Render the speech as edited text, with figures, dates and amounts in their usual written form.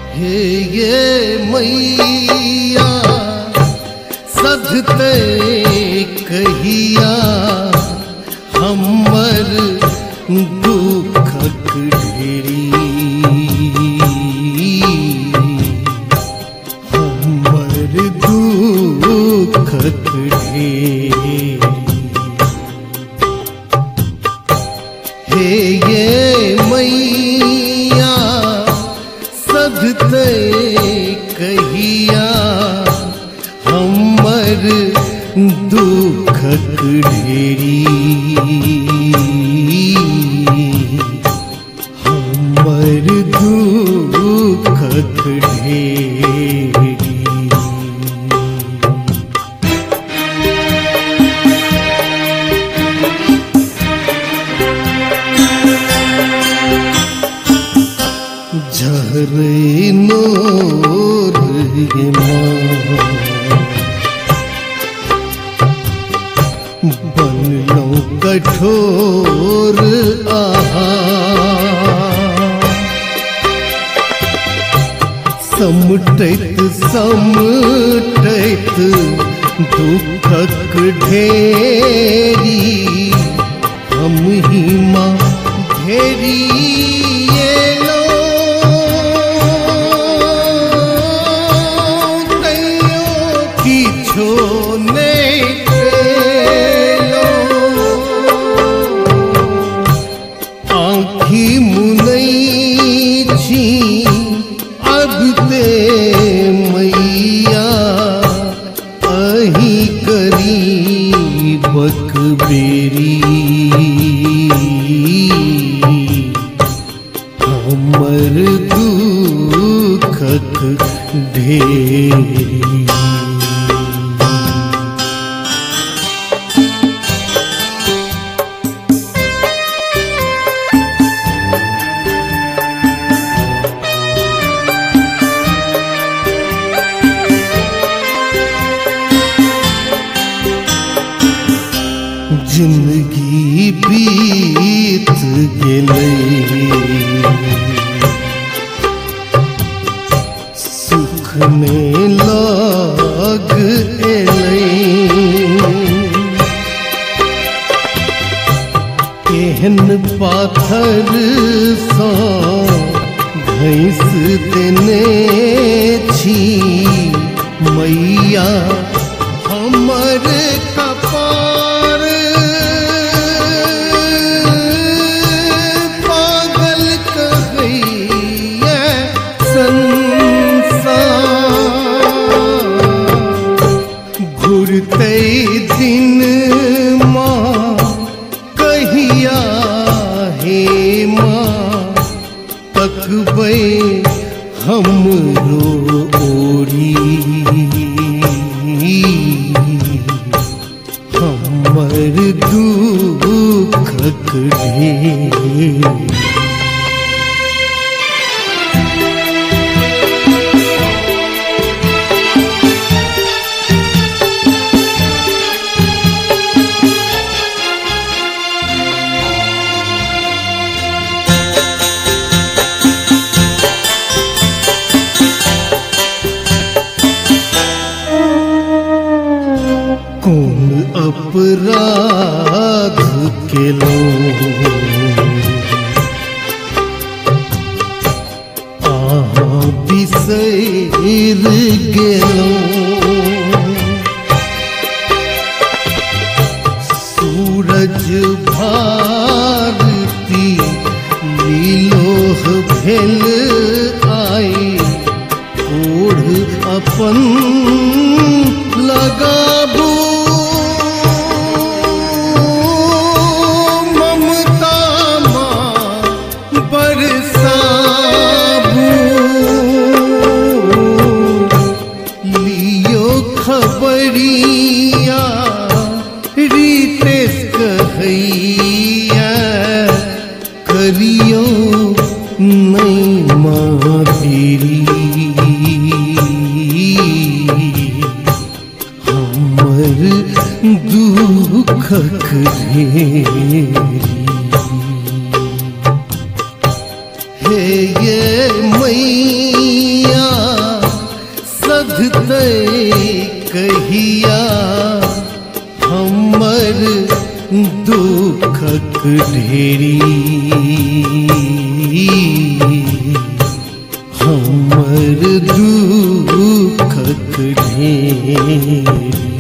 हे ये मैया सधते कहिया हमर दुखक ढेरी, हमर दुखक ढेरी। हे ये मैया सधते कहिया हमर दुखक ढेरी, हमर दुखक ढेरी। झरे नोर ये माँ बनलो कठोर आहा, समटैत समटैत दुखक ढेरी, हम ही माँ ढेरी बकबेरी, हमर दुखक ढेरी। जिंदगी बीत गेलै, सुख में लग एलै, केहन पाथर सँ घैस देने छी मैया हमर कपार, पागल कहैया संसार। घुरतै दिन माँ कहिया हे माँ तकबै हमरो ओरी, हमर दुखक ढेरी। कौन अपराध केलो अहाँ बिसैर गेलो, सूरज भारती लीलोह भेल आई, ओढ़ अपन लगाबू ममता माँ बरसाबू, लियो खबरिया रितेश कहैया करियो नहीं माँ तेरी, हमर दुखक ढेरी। हे ये मैया हृदय कहिया हमर दुखक ढेरी, हमर दुखक ढेरी।